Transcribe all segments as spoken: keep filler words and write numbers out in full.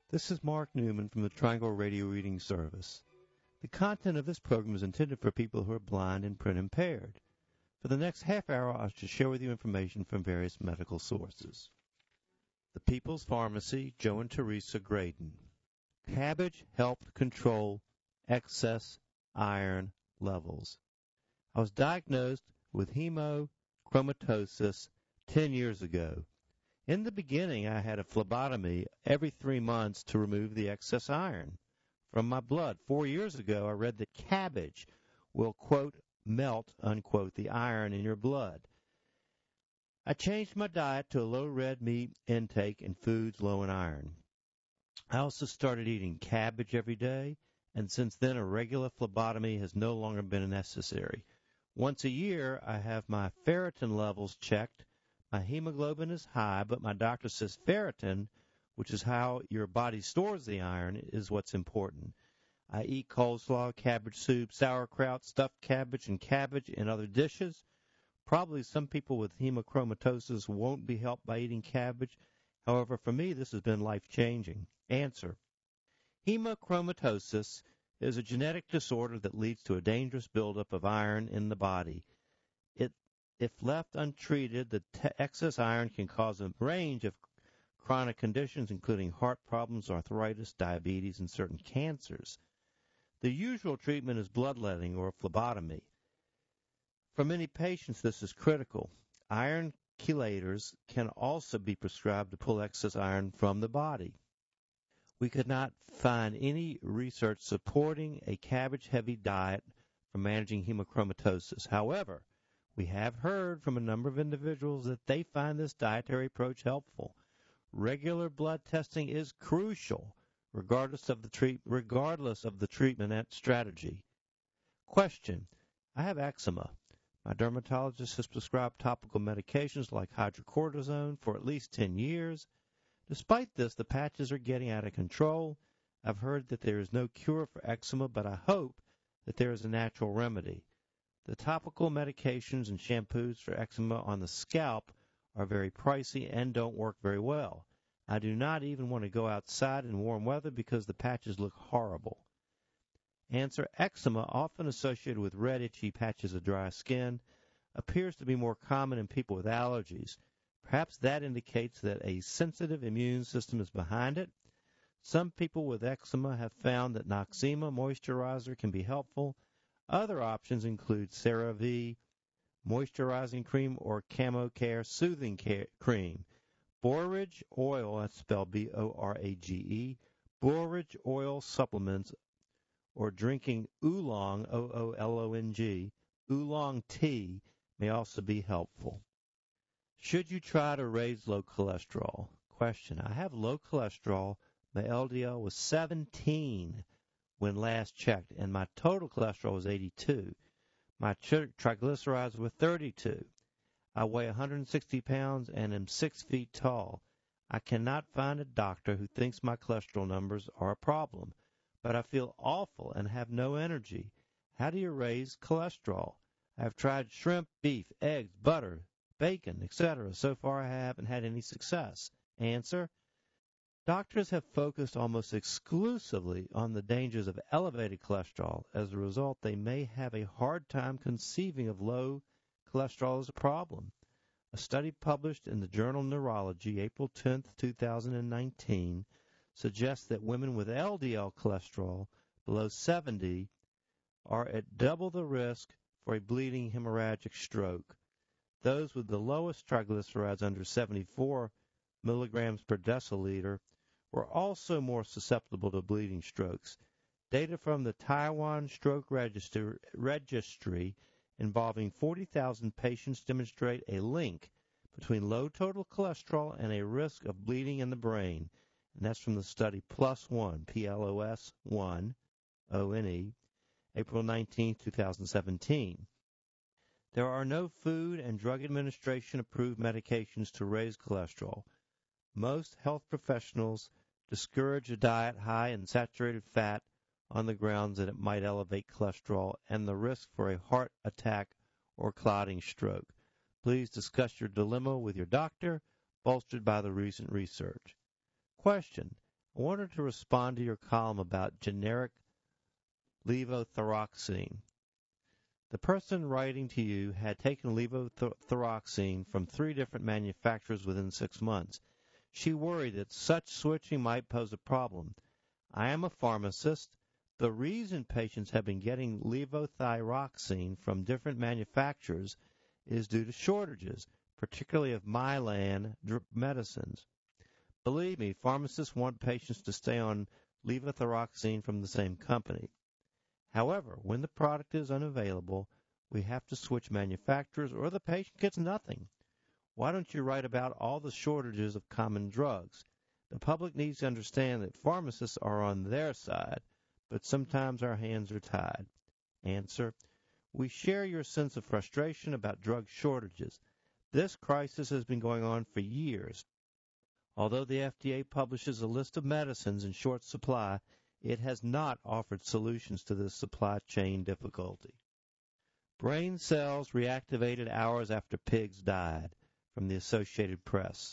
This is Mark Newman from the Triangle Radio Reading Service. The content of this program is intended for people who are blind and print impaired. For the next half hour, I shall share with you information from various medical sources. The People's Pharmacy, Joe and Teresa Graydon. Cabbage helped control excess iron levels. I was diagnosed with hemochromatosis ten years ago. In the beginning, I had a phlebotomy every three months to remove the excess iron from my blood. Four years ago, I read that cabbage will, quote, melt, unquote, the iron in your blood. I changed my diet to a low red meat intake and foods low in iron. I also started eating cabbage every day, and since then a regular phlebotomy has no longer been necessary. Once a year, I have my ferritin levels checked. My hemoglobin is high, but my doctor says ferritin, which is how your body stores the iron, is what's important. I eat coleslaw, cabbage soup, sauerkraut, stuffed cabbage, and cabbage in other dishes. Probably some people with hemochromatosis won't be helped by eating cabbage. However, for me, this has been life-changing. Answer. Hemochromatosis is a genetic disorder that leads to a dangerous buildup of iron in the body. It If left untreated, the te- excess iron can cause a range of chronic conditions, including heart problems, arthritis, diabetes, and certain cancers. The usual treatment is bloodletting or phlebotomy. For many patients, this is critical. Iron chelators can also be prescribed to pull excess iron from the body. We could not find any research supporting a cabbage-heavy diet for managing hemochromatosis. However, we have heard from a number of individuals that they find this dietary approach helpful. Regular blood testing is crucial, regardless of the treat, regardless of the treatment and strategy. Question: I have eczema. My dermatologist has prescribed topical medications like hydrocortisone for at least ten years. Despite this, the patches are getting out of control. I've heard that there is no cure for eczema, but I hope that there is a natural remedy. The topical medications and shampoos for eczema on the scalp are very pricey and don't work very well. I do not even want to go outside in warm weather because the patches look horrible. Answer: eczema, often associated with red, itchy patches of dry skin, appears to be more common in people with allergies. Perhaps that indicates that a sensitive immune system is behind it. Some people with eczema have found that Noxzema moisturizer can be helpful. Other options include CeraVe moisturizing cream or CamoCare soothing care cream. Borage oil, that's spelled B O R A G E, borage oil supplements, or drinking oolong, O O L O N G, oolong tea may also be helpful. Should you try to raise low cholesterol? Question: I have low cholesterol. My L D L was seventeen when last checked, and my total cholesterol was eighty-two. My tri- triglycerides were thirty-two. I weigh one hundred sixty pounds and am six feet tall. I cannot find a doctor who thinks my cholesterol numbers are a problem, but I feel awful and have no energy. How do you raise cholesterol? I have tried shrimp, beef, eggs, butter, bacon, et cetera. So far, I haven't had any success. Answer: doctors have focused almost exclusively on the dangers of elevated cholesterol. As a result, they may have a hard time conceiving of low cholesterol as a problem. A study published in the journal Neurology, April tenth, two thousand nineteen, suggests that women with L D L cholesterol below seventy are at double the risk for a bleeding hemorrhagic stroke. Those with the lowest triglycerides under seventy-four milligrams per deciliter were also more susceptible to bleeding strokes. Data from the Taiwan Stroke Register, Registry involving forty thousand patients demonstrate a link between low total cholesterol and a risk of bleeding in the brain. And that's from the study PLOS ONE, P L O S one, O N E, April nineteenth, two thousand seventeen. There are no Food and Drug Administration approved medications to raise cholesterol. Most health professionals discourage a diet high in saturated fat on the grounds that it might elevate cholesterol and the risk for a heart attack or clotting stroke. Please discuss your dilemma with your doctor, bolstered by the recent research. Question: I wanted to respond to your column about generic levothyroxine. The person writing to you had taken levothyroxine from three different manufacturers within six months. She worried that such switching might pose a problem. I am a pharmacist. The reason patients have been getting levothyroxine from different manufacturers is due to shortages, particularly of Mylan medicines. Believe me, pharmacists want patients to stay on levothyroxine from the same company. However, when the product is unavailable, we have to switch manufacturers or the patient gets nothing. Why don't you write about all the shortages of common drugs? The public needs to understand that pharmacists are on their side, but sometimes our hands are tied. Answer: we share your sense of frustration about drug shortages. This crisis has been going on for years. Although the F D A publishes a list of medicines in short supply, it has not offered solutions to this supply chain difficulty. Brain cells reactivated hours after pigs died, from the Associated Press.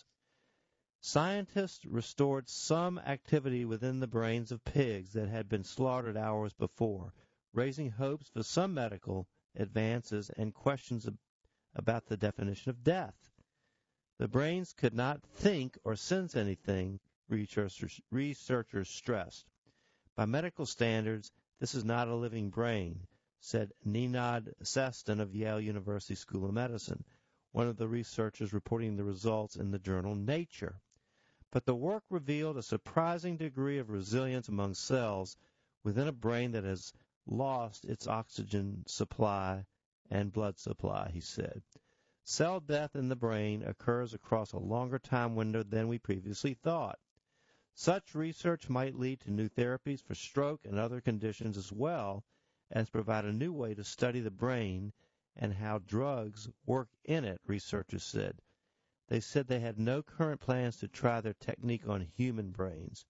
Scientists restored some activity within the brains of pigs that had been slaughtered hours before, raising hopes for some medical advances and questions about the definition of death. The brains could not think or sense anything, researchers, researchers stressed. By medical standards, this is not a living brain, said Ninad Seston of Yale University School of Medicine, one of the researchers reporting the results in the journal Nature. But the work revealed a surprising degree of resilience among cells within a brain that has lost its oxygen supply and blood supply, he said. Cell death in the brain occurs across a longer time window than we previously thought. Such research might lead to new therapies for stroke and other conditions as well as provide a new way to study the brain and how drugs work in it, researchers said. They said they had no current plans to try their technique on human brains.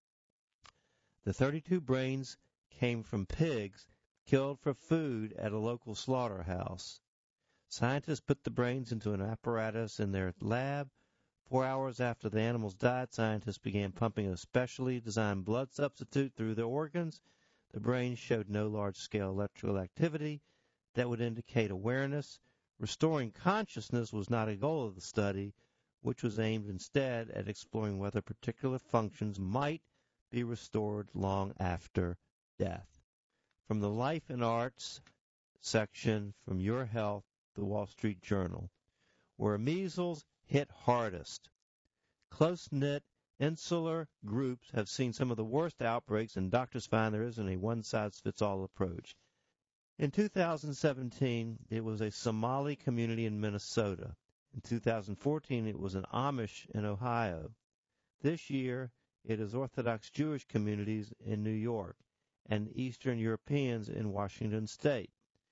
The thirty-two brains came from pigs killed for food at a local slaughterhouse. Scientists put the brains into an apparatus in their lab. Four hours after the animals died, scientists began pumping a specially designed blood substitute through the organs. The brain showed no large-scale electrical activity that would indicate awareness. Restoring consciousness was not a goal of the study, which was aimed instead at exploring whether particular functions might be restored long after death. From the Life and Arts section from Your Health, the Wall Street Journal, where measles hit hardest. Close-knit, insular groups have seen some of the worst outbreaks, and doctors find there isn't a one-size-fits-all approach. In two thousand seventeen, it was a Somali community in Minnesota. In two thousand fourteen, it was an Amish in Ohio. This year, it is Orthodox Jewish communities in New York and Eastern Europeans in Washington State.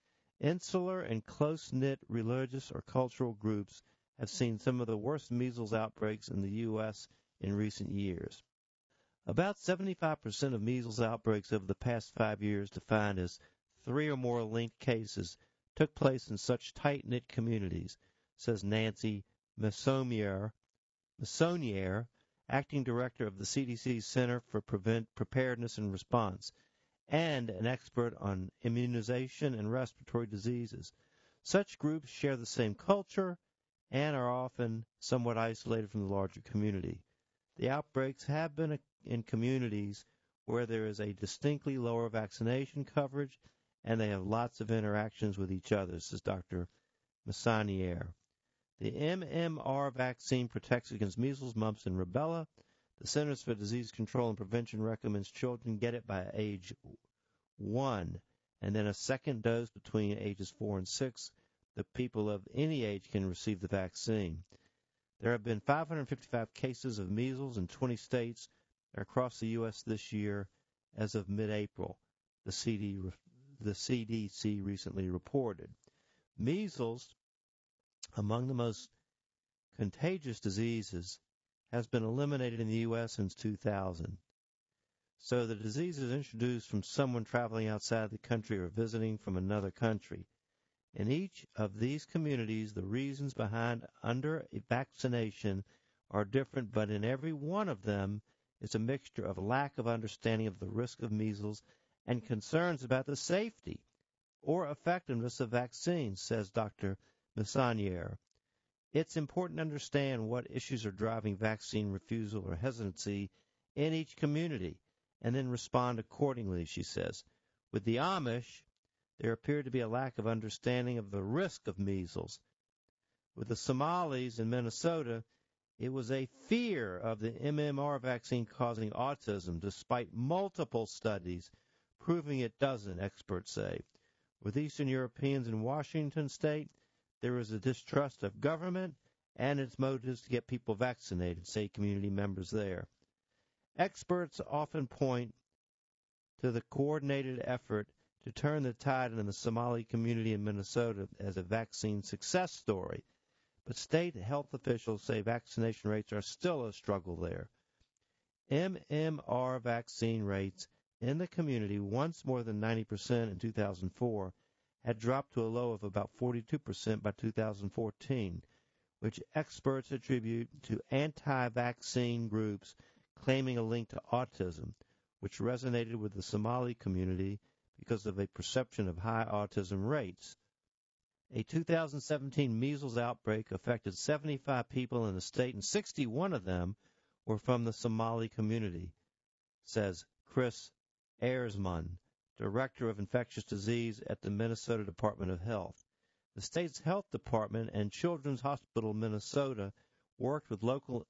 Insular and close-knit religious or cultural groups have seen some of the worst measles outbreaks in the U S in recent years. About seventy-five percent of measles outbreaks over the past five years, defined as three or more linked cases, took place in such tight-knit communities, says Nancy Messonnier, Messonnier, acting director of the C D C Center for Prevent Preparedness and Response, and an expert on immunization and respiratory diseases. Such groups share the same culture and are often somewhat isolated from the larger community. The outbreaks have been in communities where there is a distinctly lower vaccination coverage and they have lots of interactions with each other, says Doctor Messonnier. The M M R vaccine protects against measles, mumps, and rubella. The Centers for Disease Control and Prevention recommends children get it by age one, and then a second dose between ages four and six. The people of any age can receive the vaccine. There have been five hundred fifty-five cases of measles in twenty states across the U S this year as of mid-April, the C D, the C D C recently reported. Measles, among the most contagious diseases, has been eliminated in the U S since two thousand. So the disease is introduced from someone traveling outside the country or visiting from another country. In each of these communities, the reasons behind under vaccination are different, but in every one of them, is a mixture of lack of understanding of the risk of measles and concerns about the safety or effectiveness of vaccines, says Doctor Messonnier. It's important to understand what issues are driving vaccine refusal or hesitancy in each community and then respond accordingly, she says. With the Amish, there appeared to be a lack of understanding of the risk of measles. With the Somalis in Minnesota, it was a fear of the M M R vaccine causing autism, despite multiple studies proving it doesn't, experts say. With Eastern Europeans in Washington state, there is a distrust of government and its motives to get people vaccinated, say community members there. Experts often point to the coordinated effort to turn the tide in the Somali community in Minnesota as a vaccine success story, but state health officials say vaccination rates are still a struggle there. M M R vaccine rates in the community, once more than ninety percent in two thousand four, had dropped to a low of about forty-two percent by two thousand fourteen, which experts attribute to anti-vaccine groups claiming a link to autism, which resonated with the Somali community because of a perception of high autism rates. A two thousand seventeen measles outbreak affected seventy-five people in the state, and sixty-one of them were from the Somali community, says Chris Eiersman, Director of Infectious Disease at the Minnesota Department of Health. The state's health department and Children's Hospital Minnesota worked with local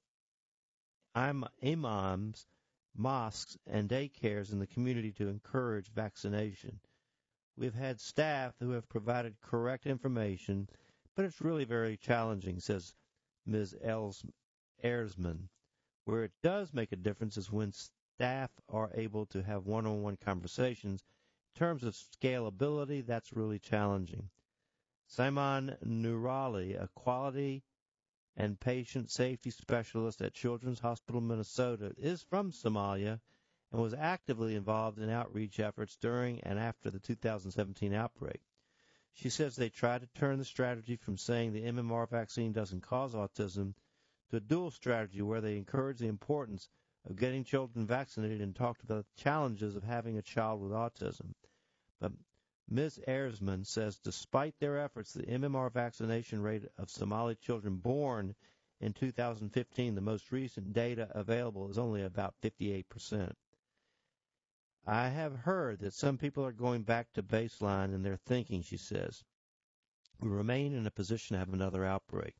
imams, mosques, and daycares in the community to encourage vaccination. We've had staff who have provided correct information, but it's really very challenging, says Miz Eiersman. Where it does make a difference is when staff are able to have one-on-one conversations. In terms of scalability, that's really challenging. Simon Nurali, a quality and patient safety specialist at Children's Hospital Minnesota, is from Somalia and was actively involved in outreach efforts during and after the two thousand seventeen outbreak. She says they tried to turn the strategy from saying the M M R vaccine doesn't cause autism to a dual strategy where they encourage the importance of getting children vaccinated and talked about the challenges of having a child with autism. But Miz Eiersman says despite their efforts, the M M R vaccination rate of Somali children born in two thousand fifteen, the most recent data available, is only about fifty-eight percent. I have heard that some people are going back to baseline in their thinking, she says. We remain in a position to have another outbreak.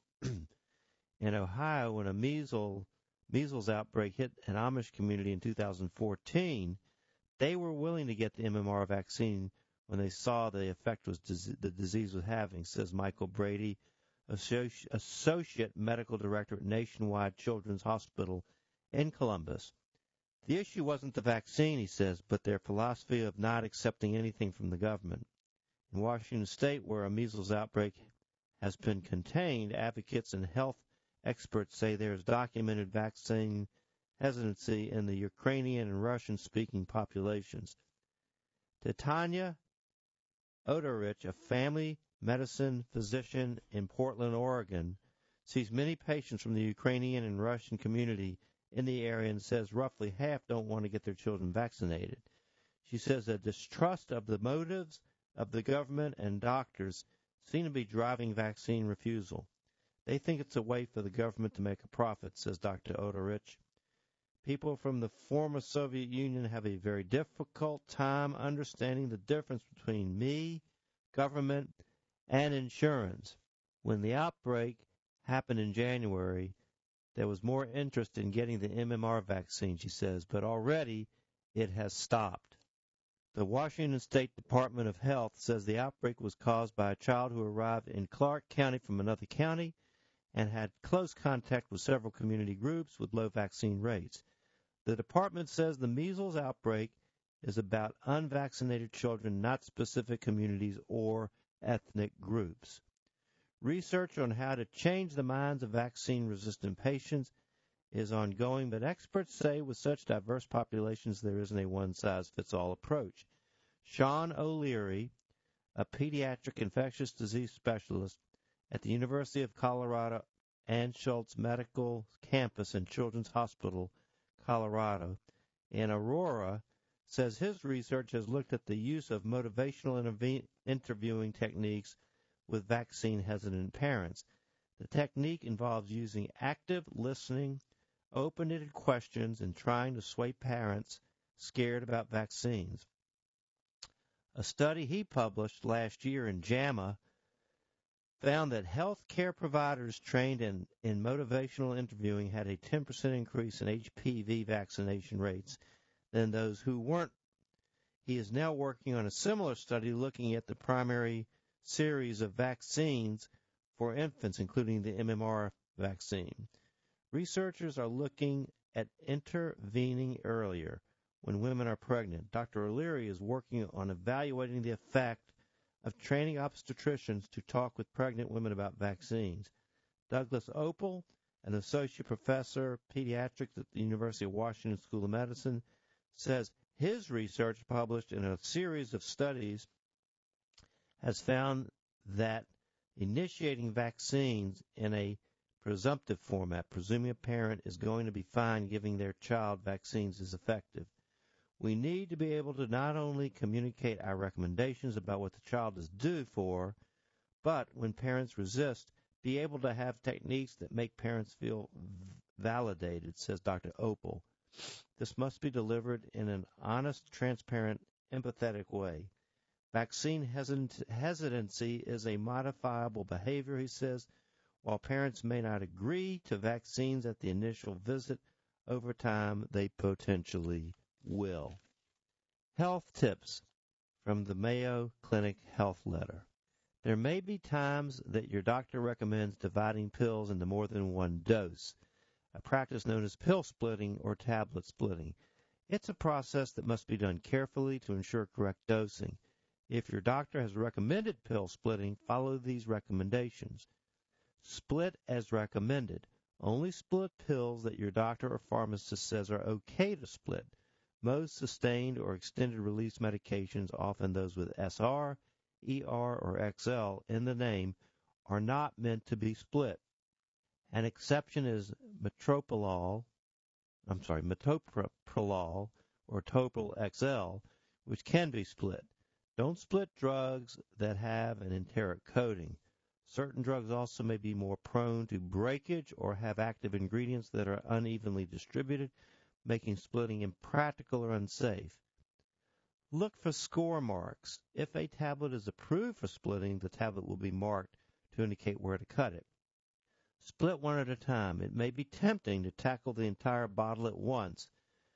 In Ohio, when a measles, measles outbreak hit an Amish community in two thousand fourteen, they were willing to get the M M R vaccine when they saw the effect was the disease was having, says Michael Brady, Associate Medical Director at Nationwide Children's Hospital in Columbus. The issue wasn't the vaccine, he says, but their philosophy of not accepting anything from the government. In Washington State, where a measles outbreak has been contained, advocates and health experts say there is documented vaccine hesitancy in the Ukrainian and Russian-speaking populations. Titania Odorich, a family medicine physician in Portland, Oregon, sees many patients from the Ukrainian and Russian community in the area and says roughly half don't want to get their children vaccinated. She says a distrust of the motives of the government and doctors seem to be driving vaccine refusal. They think it's a way for the government to make a profit, says Doctor Odorich. People from the former Soviet Union have a very difficult time understanding the difference between me, government, and insurance. When the outbreak happened in January, there was more interest in getting the M M R vaccine, she says, but already it has stopped. The Washington State Department of Health says the outbreak was caused by a child who arrived in Clark County from another county and had close contact with several community groups with low vaccine rates. The department says the measles outbreak is about unvaccinated children, not specific communities or ethnic groups. Research on how to change the minds of vaccine-resistant patients is ongoing, but experts say with such diverse populations there isn't a one-size-fits-all approach. Sean O'Leary, a pediatric infectious disease specialist at the University of Colorado Ann Schultz Medical Campus and Children's Hospital, Colorado. And Aurora says his research has looked at the use of motivational interve- interviewing techniques with vaccine-hesitant parents. The technique involves using active listening, open-ended questions, and trying to sway parents scared about vaccines. A study he published last year in JAMA found that health care providers trained in, in motivational interviewing had a ten percent increase in H P V vaccination rates than those who weren't. He is now working on a similar study looking at the primary series of vaccines for infants, including the M M R vaccine. Researchers are looking at intervening earlier when women are pregnant. Doctor O'Leary is working on evaluating the effect of training obstetricians to talk with pregnant women about vaccines. Douglas Opel, an associate professor of pediatrics at the University of Washington School of Medicine, says his research, published in a series of studies, has found that initiating vaccines in a presumptive format, presuming a parent is going to be fine giving their child vaccines, is effective. We need to be able to not only communicate our recommendations about what the child is due for, but when parents resist, be able to have techniques that make parents feel validated, says Doctor Opel. This must be delivered in an honest, transparent, empathetic way. Vaccine hesitancy is a modifiable behavior, he says. While parents may not agree to vaccines at the initial visit, over time they potentially will. Health tips from the Mayo Clinic Health Letter. There may be times that your doctor recommends dividing pills into more than one dose, a practice known as pill splitting or tablet splitting. It's a process that must be done carefully to ensure correct dosing. If your doctor has recommended pill splitting, follow these recommendations. Split as recommended. Only split pills that your doctor or pharmacist says are okay to split. Most sustained or extended release medications, often those with S R, E R, or X L in the name, are not meant to be split. An exception is metoprolol, I'm sorry, metoprolol or Toprol X L, which can be split. Don't split drugs that have an enteric coating. Certain drugs also may be more prone to breakage or have active ingredients that are unevenly distributed, making splitting impractical or unsafe. Look for score marks. If a tablet is approved for splitting, the tablet will be marked to indicate where to cut it. Split one at a time. It may be tempting to tackle the entire bottle at once,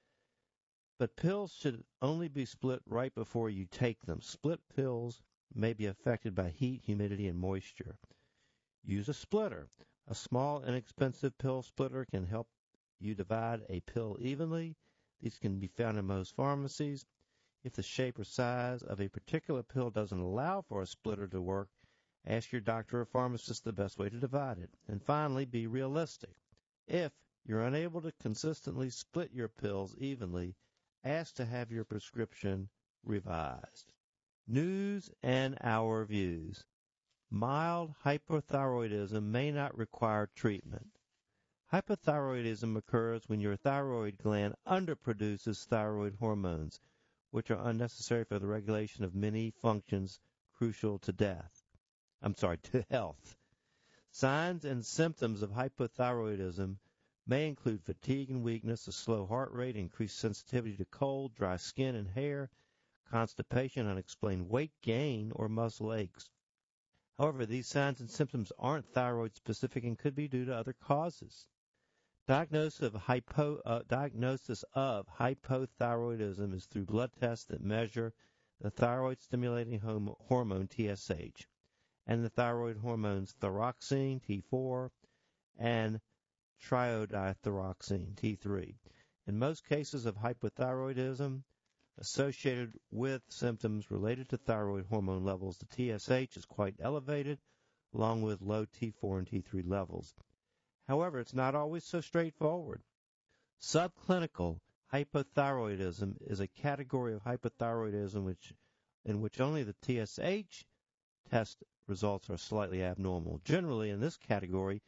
but pills should only be split right before you take them. Split pills may be affected by heat, humidity, and moisture. Use a splitter. A small, inexpensive pill splitter can help you divide a pill evenly. These can be found in most pharmacies. If the shape or size of a particular pill doesn't allow for a splitter to work, ask your doctor or pharmacist the best way to divide it. And finally, be realistic. If you're unable to consistently split your pills evenly, ask to have your prescription revised. News and our views. Mild hypothyroidism may not require treatment. Hypothyroidism occurs when your thyroid gland underproduces thyroid hormones, which are unnecessary for the regulation of many functions crucial to death. I'm sorry, to health. Signs and symptoms of hypothyroidism may include fatigue and weakness, a slow heart rate, increased sensitivity to cold, dry skin and hair, constipation, unexplained weight gain, or muscle aches. However, these signs and symptoms aren't thyroid-specific and could be due to other causes. Diagnosis of, hypo, uh, diagnosis of hypothyroidism is through blood tests that measure the thyroid-stimulating hom- hormone T S H and the thyroid hormones thyroxine T four and triiodothyroxine T three. In most cases of hypothyroidism associated with symptoms related to thyroid hormone levels, the T S H is quite elevated, along with low T four and T three levels. However, it's not always so straightforward. Subclinical hypothyroidism is a category of hypothyroidism which, in which only the T S H test results are slightly abnormal. Generally, in this category,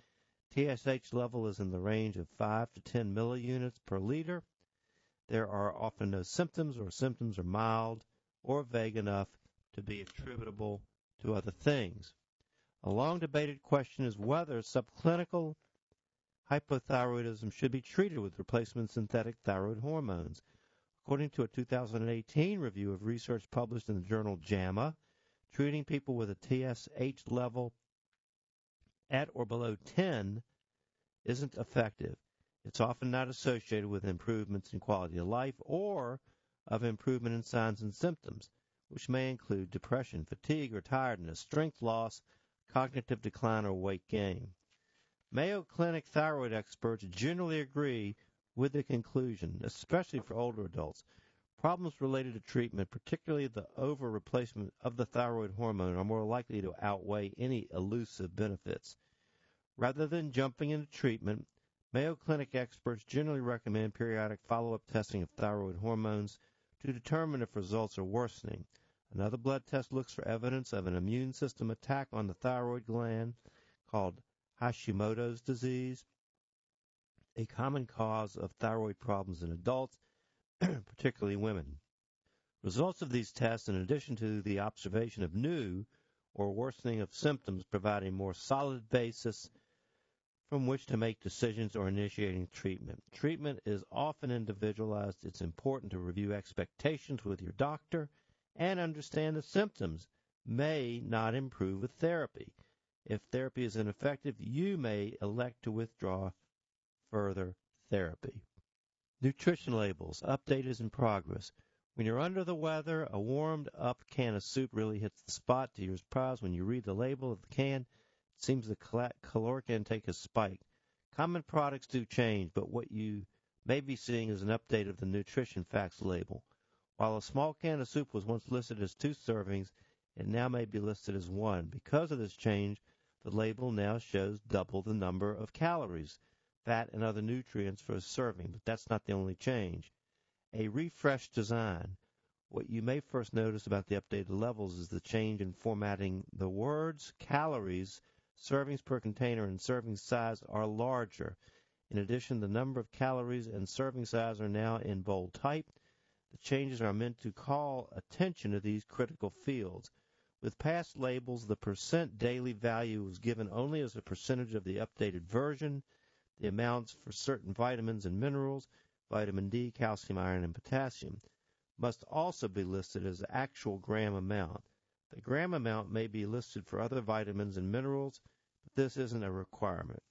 T S H level is in the range of five to ten milliunits per liter. There are often no symptoms, or symptoms are mild or vague enough to be attributable to other things. A long-debated question is whether subclinical hypothyroidism should be treated with replacement synthetic thyroid hormones. According to a two thousand eighteen review of research published in the journal JAMA, treating people with a T S H level at or below ten isn't effective. It's often not associated with improvements in quality of life or of improvement in signs and symptoms, which may include depression, fatigue or tiredness, strength loss, cognitive decline, or weight gain. Mayo Clinic thyroid experts generally agree with the conclusion, especially for older adults. Problems related to treatment, particularly the over-replacement of the thyroid hormone, are more likely to outweigh any elusive benefits. Rather than jumping into treatment, Mayo Clinic experts generally recommend periodic follow-up testing of thyroid hormones to determine if results are worsening. Another blood test looks for evidence of an immune system attack on the thyroid gland called Hashimoto's disease, a common cause of thyroid problems in adults, particularly women. Results of these tests, in addition to the observation of new or worsening of symptoms, provide a more solid basis from which to make decisions or initiating treatment. Treatment is often individualized. It's important to review expectations with your doctor and understand the symptoms may not improve with therapy. If therapy is ineffective, you may elect to withdraw further therapy. Nutrition labels. Update is in progress. When you're under the weather, a warmed-up can of soup really hits the spot. To your surprise, when you read the label of the can, it seems the caloric intake has spiked. Common products do change, but what you may be seeing is an update of the nutrition facts label. While a small can of soup was once listed as two servings, it now may be listed as one. Because of this change, the label now shows double the number of calories, fat, and other nutrients for a serving, but that's not the only change. A refreshed design. What you may first notice about the updated levels is the change in formatting. The words, calories, servings per container, and serving size are larger. In addition, the number of calories and serving size are now in bold type. The changes are meant to call attention to these critical fields. With past labels, the percent daily value was given only as a percentage of the updated version. The amounts for certain vitamins and minerals, vitamin D, calcium, iron, and potassium, must also be listed as the actual gram amount. The gram amount may be listed for other vitamins and minerals, but this isn't a requirement.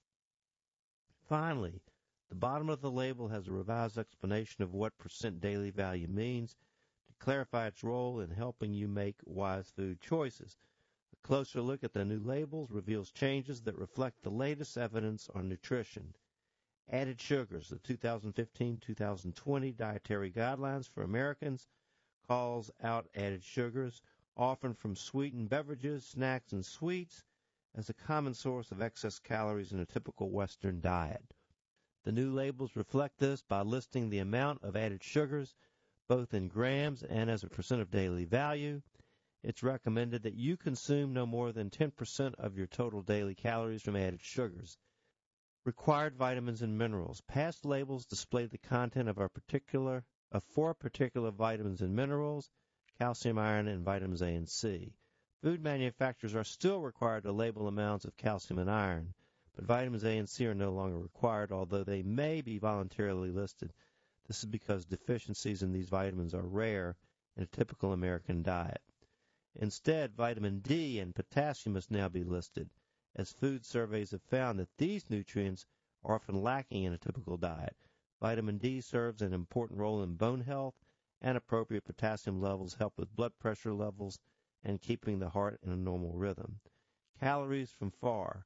Finally, the bottom of the label has a revised explanation of what percent daily value means to clarify its role in helping you make wise food choices. A closer look at the new labels reveals changes that reflect the latest evidence on nutrition. Added sugars. The two thousand fifteen to two thousand twenty Dietary Guidelines for Americans calls out added sugars, often from sweetened beverages, snacks, and sweets, as a common source of excess calories in a typical Western diet. The new labels reflect this by listing the amount of added sugars, both in grams and as a percent of daily value. It's recommended that you consume no more than ten percent of your total daily calories from added sugars. Required vitamins and minerals. Past labels display the content of our particular of four particular vitamins and minerals, calcium, iron, and vitamins A and C. Food manufacturers are still required to label amounts of calcium and iron, but vitamins A and C are no longer required, although they may be voluntarily listed. This is because deficiencies in these vitamins are rare in a typical American diet. Instead, vitamin D and potassium must now be listed, as food surveys have found that these nutrients are often lacking in a typical diet. Vitamin D serves an important role in bone health, and appropriate potassium levels help with blood pressure levels and keeping the heart in a normal rhythm. Calories from far,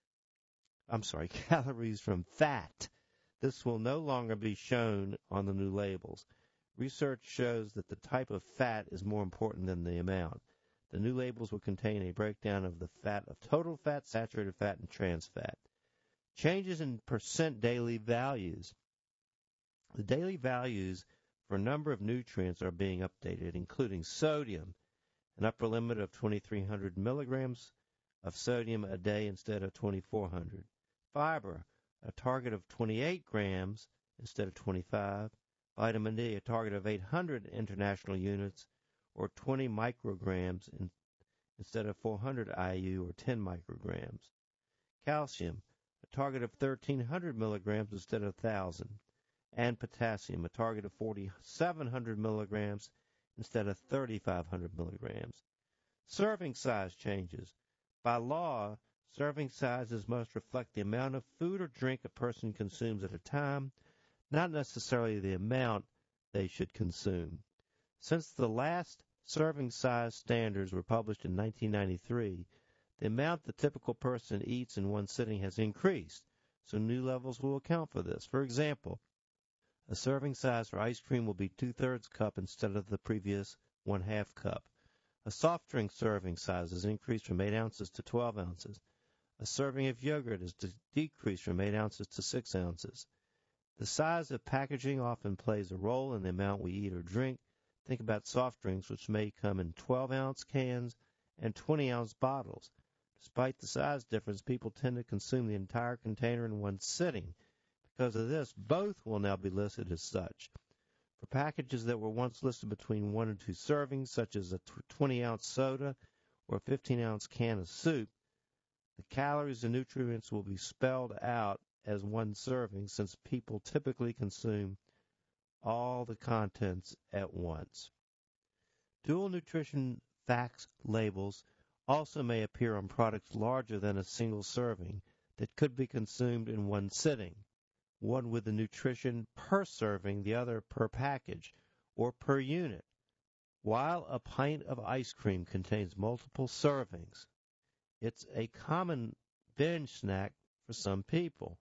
I'm sorry, calories from fat. This will no longer be shown on the new labels. Research shows that the type of fat is more important than the amount. The new labels will contain a breakdown of the fat of total fat, saturated fat, and trans fat. Changes in percent daily values. The daily values for a number of nutrients are being updated, including sodium, an upper limit of twenty-three hundred milligrams of sodium a day instead of twenty-four hundred. Fiber, a target of twenty-eight grams instead of twenty-five. Vitamin D, a target of eight hundred international units or twenty micrograms in, instead of four hundred I U or ten micrograms. Calcium, a target of thirteen hundred milligrams instead of one thousand. And potassium, a target of forty-seven hundred milligrams instead of thirty-five hundred milligrams. Serving size changes. By law, serving sizes must reflect the amount of food or drink a person consumes at a time, not necessarily the amount they should consume. Since the last serving size standards were published in nineteen ninety-three, the amount the typical person eats in one sitting has increased, so new levels will account for this. For example, a serving size for ice cream will be two-thirds cup instead of the previous one-half cup. A soft drink serving size is increased from eight ounces to twelve ounces. A serving of yogurt is decreased from eight ounces to six ounces. The size of packaging often plays a role in the amount we eat or drink. Think about soft drinks, which may come in twelve-ounce cans and twenty-ounce bottles. Despite the size difference, people tend to consume the entire container in one sitting. Because of this, both will now be listed as such. For packages that were once listed between one and two servings, such as a twenty-ounce soda or a fifteen-ounce can of soup, the calories and nutrients will be spelled out as one serving since people typically consume all the contents at once. Dual nutrition facts labels also may appear on products larger than a single serving that could be consumed in one sitting, one with the nutrition per serving, the other per package, or per unit. While a pint of ice cream contains multiple servings, it's a common binge snack for some people.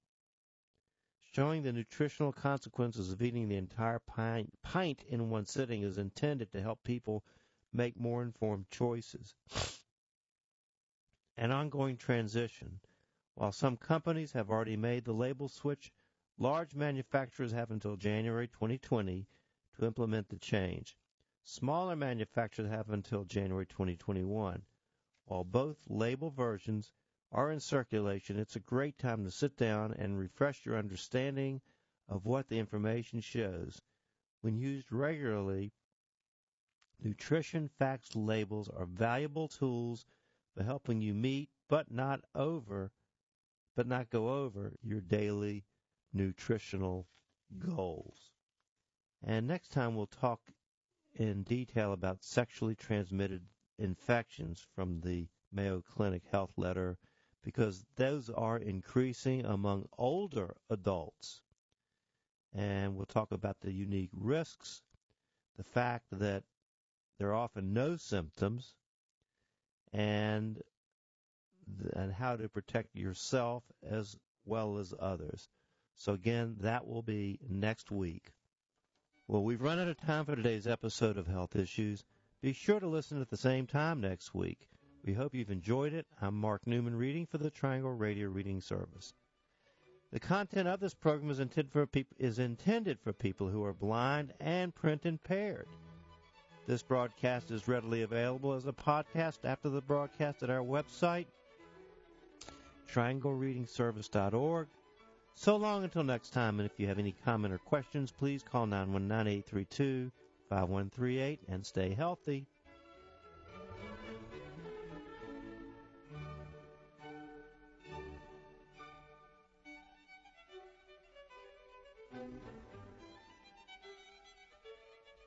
Showing the nutritional consequences of eating the entire pint, pint in one sitting is intended to help people make more informed choices. An ongoing transition. While some companies have already made the label switch, large manufacturers have until January twenty twenty to implement the change. Smaller manufacturers have until January twenty twenty-one. While both label versions are in circulation, it's a great time to sit down and refresh your understanding of what the information shows. When used regularly, nutrition facts labels are valuable tools for helping you meet but not over but not go over your daily nutritional goals. And next time we'll talk in detail about sexually transmitted infections from the Mayo Clinic Health Letter, because those are increasing among older adults. And we'll talk about the unique risks, the fact that there are often no symptoms, and and how to protect yourself as well as others. So again, that will be next week. Well, we've run out of time for today's episode of Health Issues. Be sure to listen at the same time next week. We hope you've enjoyed it. I'm Mark Newman reading for the Triangle Radio Reading Service. The content of this program is intended for people, is intended for people who are blind and print impaired. This broadcast is readily available as a podcast after the broadcast at our website, triangle reading service dot org. So long until next time, and if you have any comment or questions, please call nine one nine, eight three two, five one three eight and stay healthy.